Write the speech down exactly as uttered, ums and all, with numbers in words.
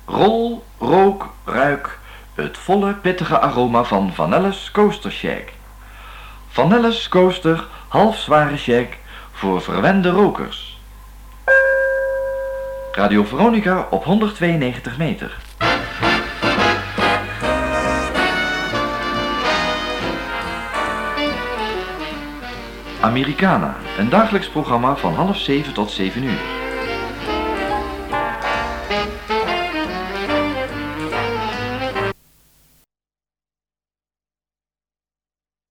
Rol, rook, ruik het volle pittige aroma van Vanello's Coaster Shake. Vanello's Coaster halfzware shake voor verwende rokers. Radio Veronica op honderdtweeënnegentig meter. Americana, een dagelijks programma van half zeven tot zeven uur.